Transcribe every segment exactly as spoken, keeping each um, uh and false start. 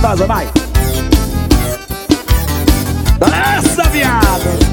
gostosa, vai. Essa, viado.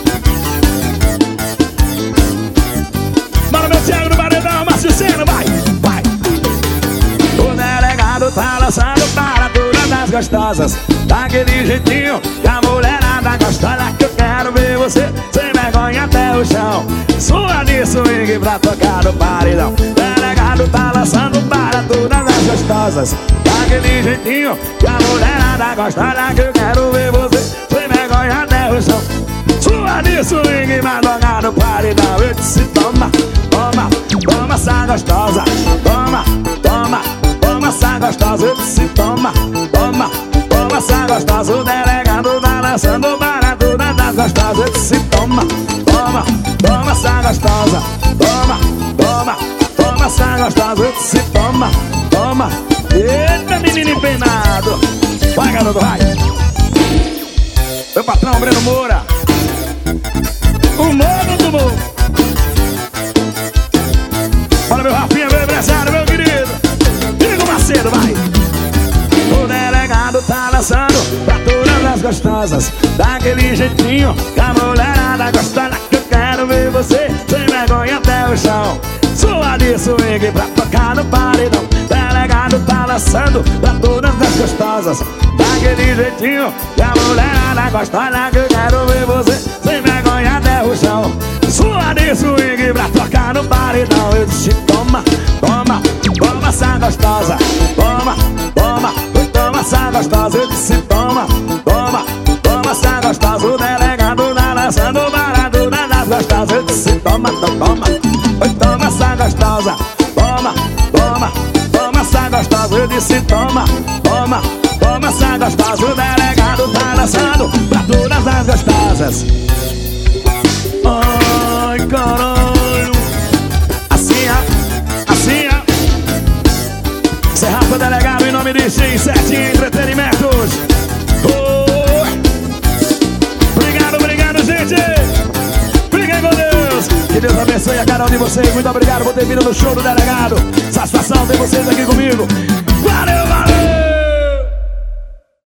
Mano, meu Thiago no paredão, Márcio Sena, vai, vai. O delegado tá lançando para todas as gostosas, daquele jeitinho que a mulherada gosta. Olha que eu quero ver você sem vergonha até o chão, sua de swing pra tocar no paredão. Delegado tá lançando para todas as gostosas, daquele jeitinho que a mulherada gosta. Olha que eu quero ver você sem vergonha até o chão, sua de swing pra tocar no paredão. Eu disse toma, toma, toma essa gostosa, toma, toma, toma essa gostosa. Eu disse toma, toma, toma essa gostosa. O delegado tá lançando para todas as gostosas. Eu disse toma, toma, toma essa gostosa, toma, toma, toma essa gostosa. Eu disse toma, toma. Eita, menino empenado. Vai, garoto, vai. Meu patrão, Breno Moura, o modo do mundo. Bora, meu Rafinha, meu empresário, meu querido Diego Macedo, vai. O delegado tá lançando pra todas as gostosas, daquele jeitinho que a mulherada gosta. Que eu quero ver você sem vergonha até o chão, sua de swing pra tocar no paredão. Delegado tá lançando pra todas as gostosas, daquele jeitinho que a mulherada gosta. Olha que eu quero ver você sem vergonha até o chão, sua de swing pra tocar no paredão. Eu disse toma, toma, toma essa gostosa, toma, toma, toma essa gostosa. Eu disse toma, toma, toma essa gostosa. O delegado tá lançando para todas as gostosas. Eu disse toma, toma, toma, toma essa gostosa, toma, toma, toma essa gostosa. Eu disse toma, toma, toma essa gostosa. O delegado tá lançando pra todas as gostosas. Ai, caralho. Assim, ó, assim, ó. Cê Rafa Delegado em nome de X sete Entretenimentos. Oh. Obrigado, obrigado, gente. Fiquem com Deus. Que Deus abençoe a cada um de vocês. Muito obrigado por ter vindo no show do delegado. Satisfação ter vocês aqui comigo. Valeu, valeu.